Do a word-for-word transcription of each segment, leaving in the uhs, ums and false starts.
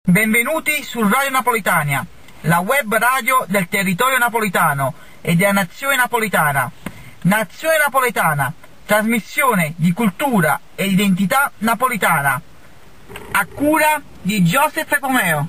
Benvenuti su Radio Napolitania, la web radio del territorio napolitano e della nazione napolitana. Nazione Napoletana, trasmissione di cultura e identità napolitana, a cura di Joseph Pomeo.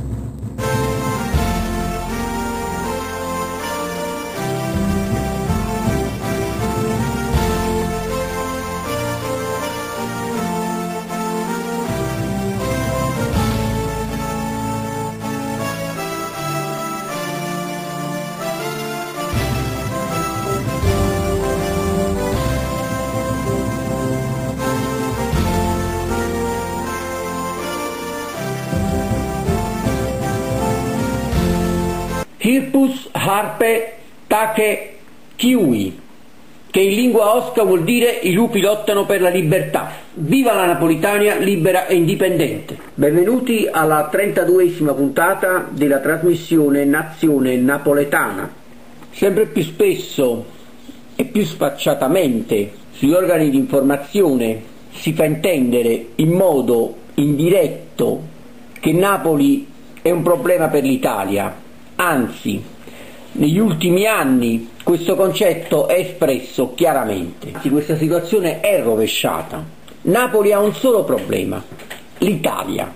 Hirpus harpe take kiwi, che in lingua osca vuol dire i lupi lottano per la libertà. Viva la Napolitania libera e indipendente. Benvenuti alla trentaduesima puntata della trasmissione Nazione Napoletana. Sempre più spesso e più sfacciatamente sugli organi di informazione si fa intendere in modo indiretto che Napoli è un problema per l'Italia. Anzi, negli ultimi anni questo concetto è espresso chiaramente. Questa situazione è rovesciata. Napoli ha un solo problema: l'Italia.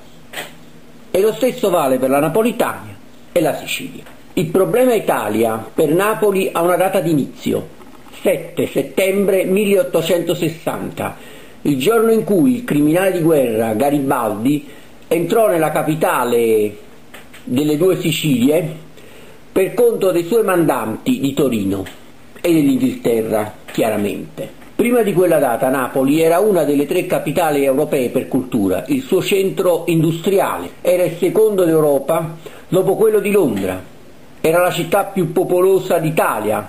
E lo stesso vale per la Napolitania e la Sicilia. Il problema Italia per Napoli ha una data d'inizio: sette settembre milleottocentosessanta, il giorno in cui il criminale di guerra Garibaldi entrò nella capitale delle due Sicilie per conto dei suoi mandanti di Torino e dell'Inghilterra, chiaramente. Prima di quella data Napoli era una delle tre capitali europee per cultura, il suo centro industriale, era il secondo d'Europa dopo quello di Londra, era la città più popolosa d'Italia,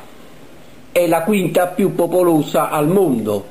è la quinta più popolosa al mondo.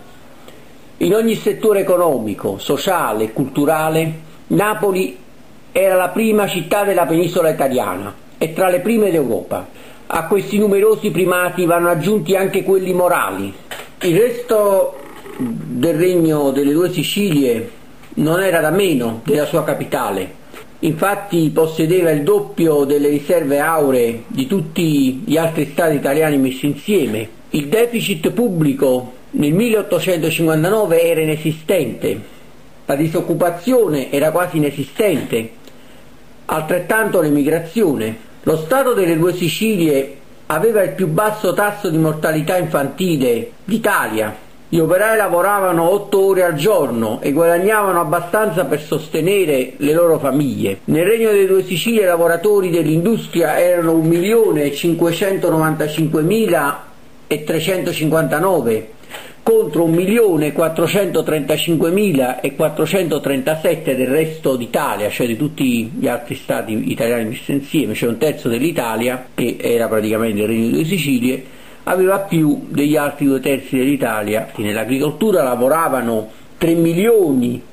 In ogni settore economico, sociale e culturale, Napoli era la prima città della penisola italiana e tra le prime d'Europa. A questi numerosi primati vanno aggiunti anche quelli morali. Il resto del regno delle due Sicilie non era da meno della sua capitale. Infatti possedeva il doppio delle riserve auree di tutti gli altri stati italiani messi insieme. Il deficit pubblico nel milleottocentocinquantanove era inesistente. La disoccupazione era quasi inesistente, altrettanto l'emigrazione. Lo Stato delle due Sicilie aveva il più basso tasso di mortalità infantile d'Italia. Gli operai lavoravano otto ore al giorno e guadagnavano abbastanza per sostenere le loro famiglie. Nel Regno delle due Sicilie i lavoratori dell'industria erano un milione cinquecentonovantacinquemilatrecentocinquantanove contro un milione quattrocentotrentacinquemilaquattrocentotrentasette del resto d'Italia, cioè di tutti gli altri stati italiani messi insieme, cioè un terzo dell'Italia, che era praticamente il Regno delle Sicilie, aveva più degli altri due terzi dell'Italia. Nell'agricoltura lavoravano tre milioni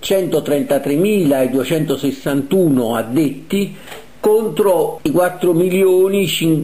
centotrentatremiladuecentosessantuno addetti contro i quattro milioni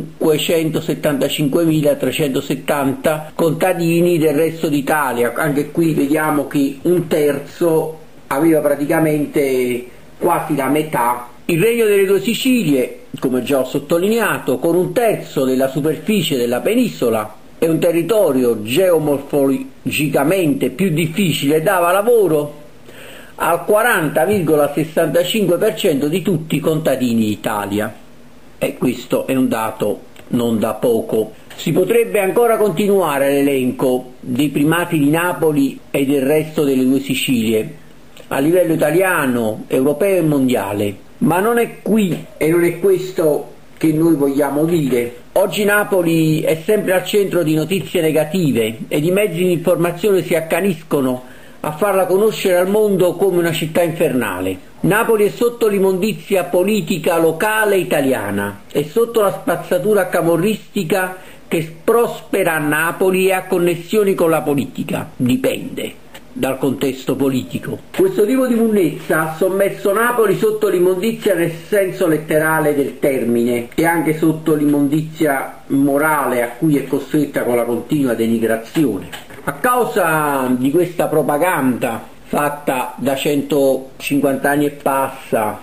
cinquecentosettantacinquemilatrecentosettanta contadini del resto d'Italia. Anche qui vediamo che un terzo aveva praticamente quasi la metà. Il Regno delle due Sicilie, come già ho sottolineato, con un terzo della superficie della penisola e un territorio geomorfologicamente più difficile, dava lavoro al quaranta virgola sessantacinque per cento di tutti i contadini d'Italia, e questo è un dato non da poco. Si potrebbe ancora continuare l'elenco dei primati di Napoli e del resto delle due Sicilie a livello italiano, europeo e mondiale, ma non è qui e non è questo che noi vogliamo dire. Oggi Napoli è sempre al centro di notizie negative ed i mezzi di informazione si accaniscono a farla conoscere al mondo come una città infernale. Napoli è sotto l'immondizia politica locale italiana, è sotto la spazzatura camorristica che prospera a Napoli e ha connessioni con la politica. Dipende dal contesto politico. Questo tipo di munnezza ha sommerso Napoli sotto l'immondizia nel senso letterale del termine e anche sotto l'immondizia morale a cui è costretta con la continua denigrazione. A causa di questa propaganda fatta da centocinquanta anni e passa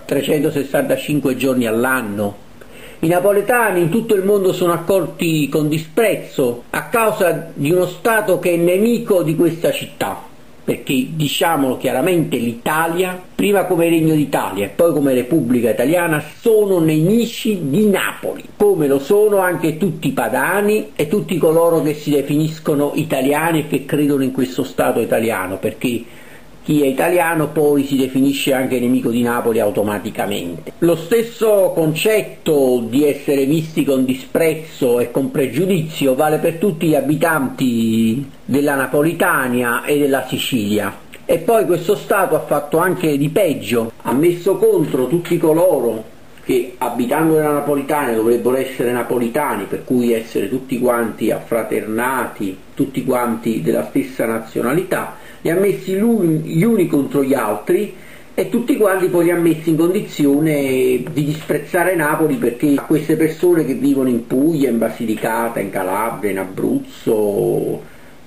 trecentosessantacinque giorni all'anno. I napoletani in tutto il mondo sono accolti con disprezzo a causa di uno Stato che è nemico di questa città, perché diciamolo chiaramente, l'Italia, prima come Regno d'Italia e poi come Repubblica Italiana, sono nemici di Napoli, come lo sono anche tutti i padani e tutti coloro che si definiscono italiani e che credono in questo Stato italiano, perché chi è italiano poi si definisce anche nemico di Napoli automaticamente. Lo stesso concetto di essere visti con disprezzo e con pregiudizio vale per tutti gli abitanti della Napolitania e della Sicilia. E poi questo Stato ha fatto anche di peggio, ha messo contro tutti coloro che abitando nella Napolitania dovrebbero essere napolitani, per cui essere tutti quanti affraternati, tutti quanti della stessa nazionalità, li ha messi gli uni contro gli altri e tutti quanti poi li ha messi in condizione di disprezzare Napoli, perché a queste persone che vivono in Puglia, in Basilicata, in Calabria, in Abruzzo,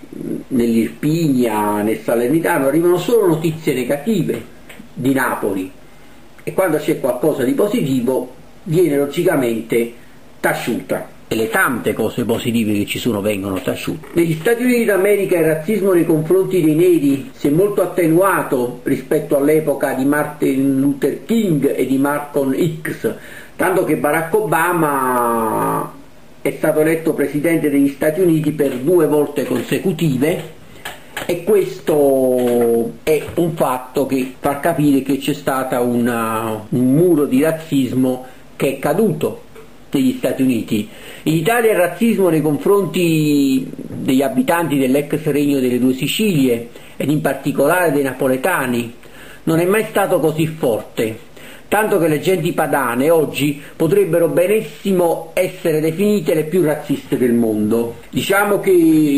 nell'Irpinia, nel Salernitano arrivano solo notizie negative di Napoli, e quando c'è qualcosa di positivo viene logicamente taciuta. E le tante cose positive che ci sono vengono taciute. Negli Stati Uniti d'America il razzismo nei confronti dei neri si è molto attenuato rispetto all'epoca di Martin Luther King e di Malcolm X, tanto che Barack Obama è stato eletto presidente degli Stati Uniti per due volte consecutive, e questo è un fatto che fa capire che c'è stato un muro di razzismo che è caduto negli Stati Uniti. In Italia il razzismo nei confronti degli abitanti dell'ex Regno delle Due Sicilie ed in particolare dei napoletani non è mai stato così forte, tanto che le genti padane oggi potrebbero benissimo essere definite le più razziste del mondo. Diciamo che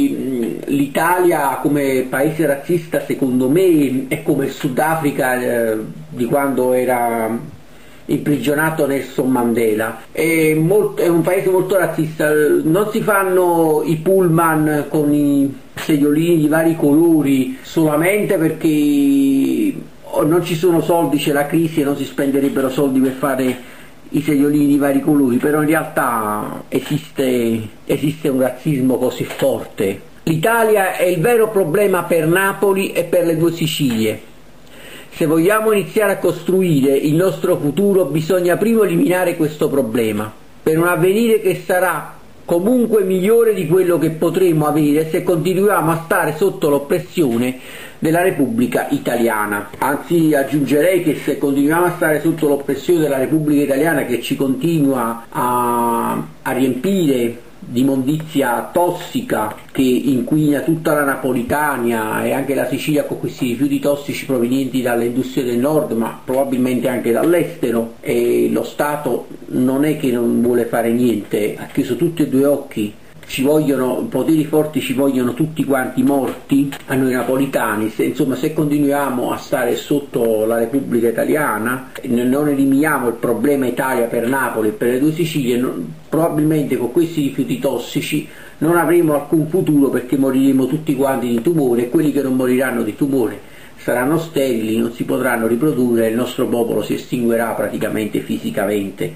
l'Italia come paese razzista secondo me è come il Sudafrica eh, di quando era imprigionato Nelson Mandela. È, molto, è un paese molto razzista, non si fanno i pullman con i seggiolini di vari colori solamente perché non ci sono soldi, c'è la crisi e non si spenderebbero soldi per fare i seggiolini di vari colori, però in realtà esiste, esiste un razzismo così forte. L'Italia è il vero problema per Napoli e per le due Sicilie. Se vogliamo iniziare a costruire il nostro futuro bisogna prima eliminare questo problema, per un avvenire che sarà comunque migliore di quello che potremo avere se continuiamo a stare sotto l'oppressione della Repubblica Italiana. Anzi, aggiungerei che se continuiamo a stare sotto l'oppressione della Repubblica Italiana, che ci continua a, a riempire di immondizia tossica che inquina tutta la Napolitania e anche la Sicilia con questi rifiuti tossici provenienti dalle industrie del nord, ma probabilmente anche dall'estero, e lo Stato non è che non vuole fare niente, ha chiuso tutti e due gli occhi. Ci vogliono poteri forti, ci vogliono tutti quanti morti a noi napolitani. Se, insomma, se continuiamo a stare sotto la Repubblica Italiana e non eliminiamo il problema Italia per Napoli e per le due Sicilie, non, probabilmente con questi rifiuti tossici non avremo alcun futuro, perché moriremo tutti quanti di tumore, e quelli che non moriranno di tumore saranno sterili, non si potranno riprodurre e il nostro popolo si estinguerà praticamente fisicamente.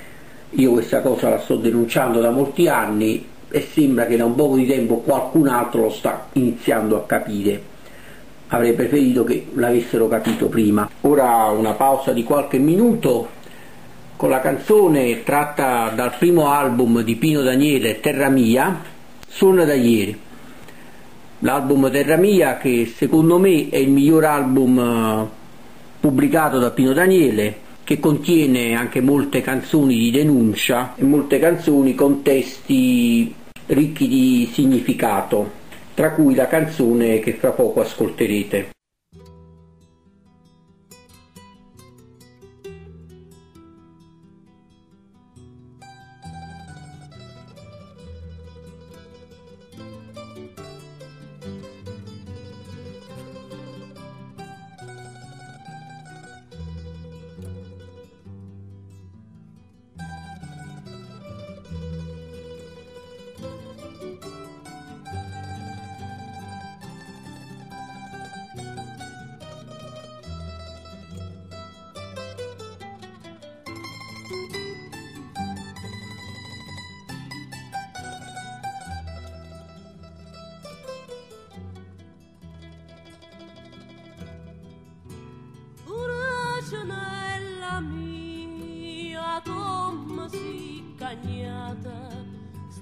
Io questa cosa la sto denunciando da molti anni e sembra che da un poco di tempo qualcun altro lo sta iniziando a capire. Avrei preferito che l'avessero capito prima. Ora una pausa di qualche minuto con la canzone tratta dal primo album di Pino Daniele, Terra Mia, Suona da ieri. L'album Terra Mia, che secondo me è il miglior album pubblicato da Pino Daniele, che contiene anche molte canzoni di denuncia e molte canzoni con testi ricchi di significato, tra cui la canzone che fra poco ascolterete.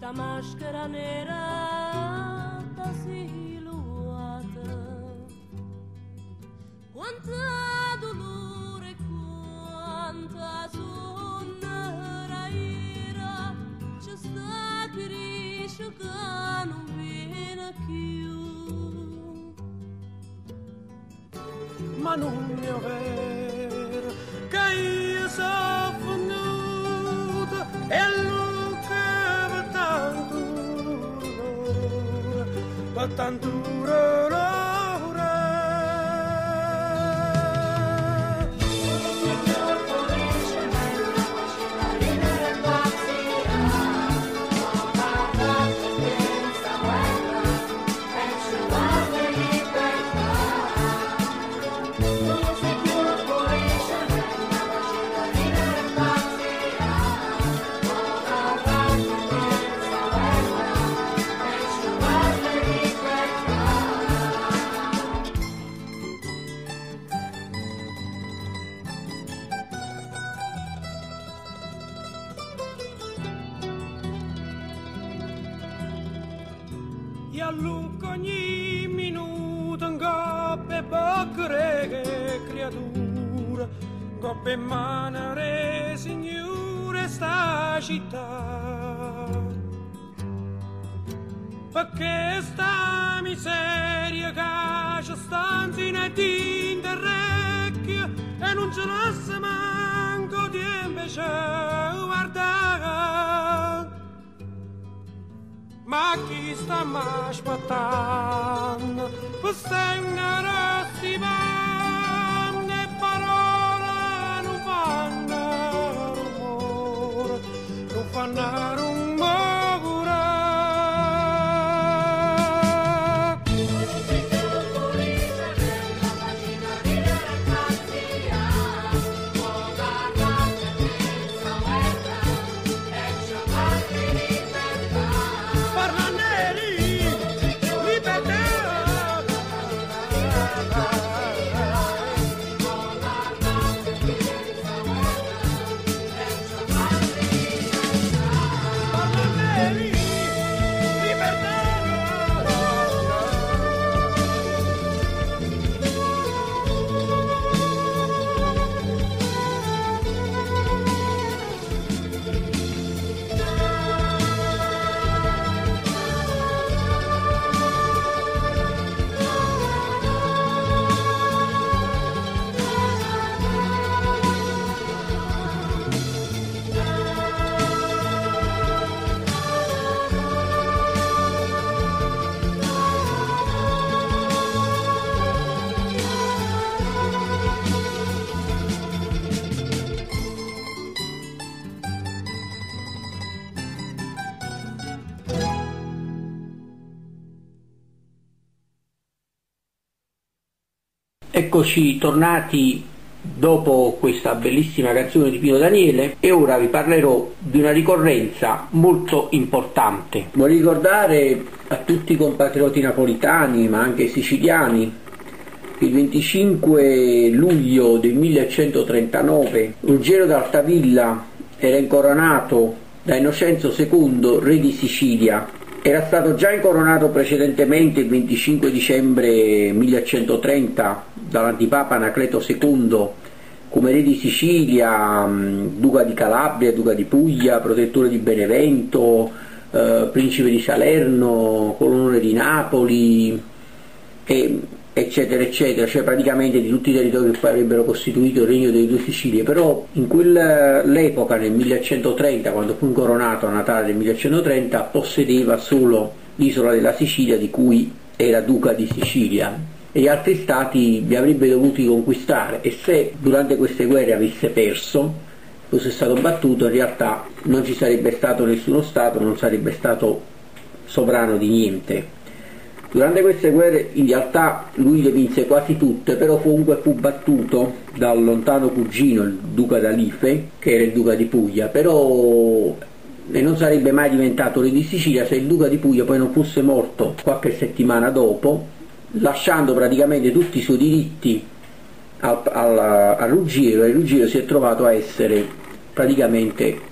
sta maschera nera da silhouette. Quanta dolore, quanta sonnera ira, c'è sta che riesce che non viene più. Ma non è vero che io sono venuta e lui che va tanto l'ora, va tanto l'ora. E allungo ogni minuto un coppe poche creature, coppe manare signore sta città. Perché sta miseria che ci stanza in interrecchio e non ce l'ha manco di invece guardare. Ma chi sta aspettando? Questa è una rossima, le parole non fanno rumore, non fanno rumore. Eccoci tornati dopo questa bellissima canzone di Pino Daniele e ora vi parlerò di una ricorrenza molto importante. Vorrei ricordare a tutti i compatrioti napolitani ma anche siciliani che il venticinque luglio del millecentotrentanove Ruggero d'Altavilla era incoronato da Innocenzo secondo, re di Sicilia. Era stato già incoronato precedentemente il venticinque dicembre millecentotrenta dall'antipapa Anacleto secondo come re di Sicilia, duca di Calabria, duca di Puglia, protettore di Benevento, eh, principe di Salerno, colonnone di Napoli, e, eccetera eccetera, cioè praticamente di tutti i territori che poi avrebbero costituito il regno delle due Sicilie. Però in quell'epoca, nel millecentotrenta, quando fu incoronato a Natale del millecentotrenta, possedeva solo l'isola della Sicilia, di cui era duca di Sicilia, e gli altri stati li avrebbe dovuti conquistare, e se durante queste guerre avesse perso, fosse stato battuto, in realtà non ci sarebbe stato nessuno stato, non sarebbe stato sovrano di niente. Durante queste guerre in realtà lui le vinse quasi tutte, però comunque fu battuto dal lontano cugino, il duca d'Alife, che era il duca di Puglia, però e non sarebbe mai diventato re di Sicilia se il duca di Puglia poi non fosse morto qualche settimana dopo, lasciando praticamente tutti i suoi diritti a, a, a Ruggiero, e Ruggiero si è trovato a essere praticamente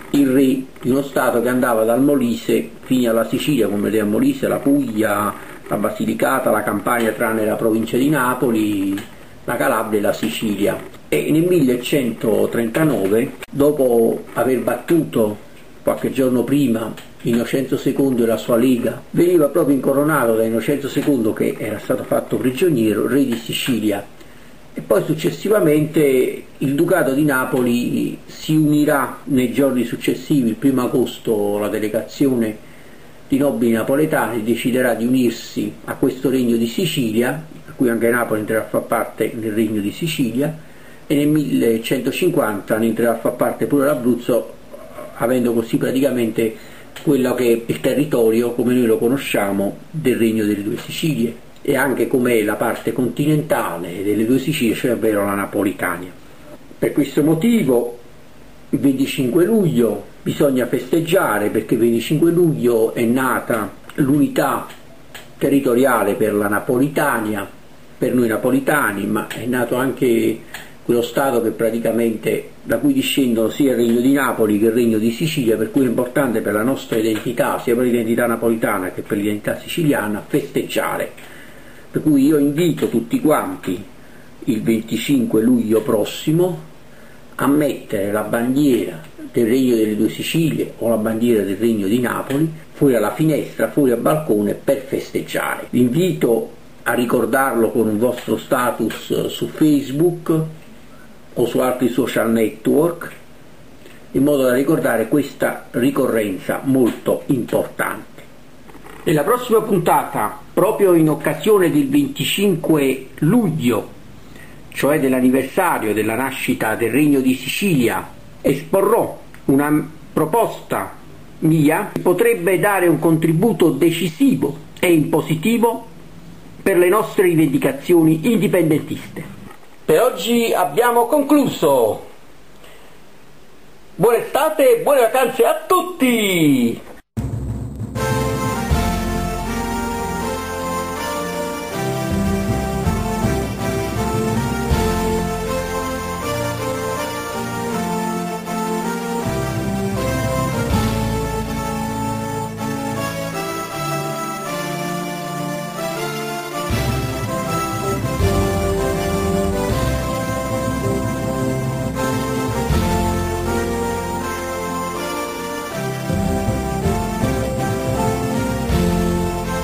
il re di uno Stato che andava dal Molise fino alla Sicilia, come vedete, Molise, la Puglia, la Basilicata, la Campania tranne la provincia di Napoli, la Calabria e la Sicilia. E nel millecentotrentanove, dopo aver battuto qualche giorno prima Innocenzo secondo e la sua lega, veniva proprio incoronato da Innocenzo secondo, che era stato fatto prigioniero, re di Sicilia. E poi successivamente il Ducato di Napoli si unirà nei giorni successivi. Il primo agosto la delegazione di nobili napoletani deciderà di unirsi a questo regno di Sicilia, a cui anche Napoli entrerà a far parte nel regno di Sicilia, e nel millecentocinquanta ne entrerà a far parte pure l'Abruzzo, avendo così praticamente quello che è il territorio, come noi lo conosciamo, del regno delle due Sicilie, e anche come la parte continentale delle due Sicilie, cioè ovvero la Napolitania. Per questo motivo il venticinque luglio bisogna festeggiare, perché il venticinque luglio è nata l'unità territoriale per la Napolitania, per noi napolitani, ma è nato anche quello Stato che praticamente, da cui discendono sia il Regno di Napoli che il Regno di Sicilia, per cui è importante per la nostra identità, sia per l'identità napolitana che per l'identità siciliana, festeggiare. Per cui io invito tutti quanti il venticinque luglio prossimo a mettere la bandiera del Regno delle due Sicilie o la bandiera del Regno di Napoli fuori alla finestra, fuori al balcone, per festeggiare. Vi invito a ricordarlo con un vostro status su Facebook o su altri social network, in modo da ricordare questa ricorrenza molto importante. Nella prossima puntata, proprio in occasione del venticinque luglio, cioè dell'anniversario della nascita del Regno di Sicilia, esporrò una proposta mia che potrebbe dare un contributo decisivo e in positivo per le nostre rivendicazioni indipendentiste. Per oggi abbiamo concluso. Buona estate e buone vacanze a tutti!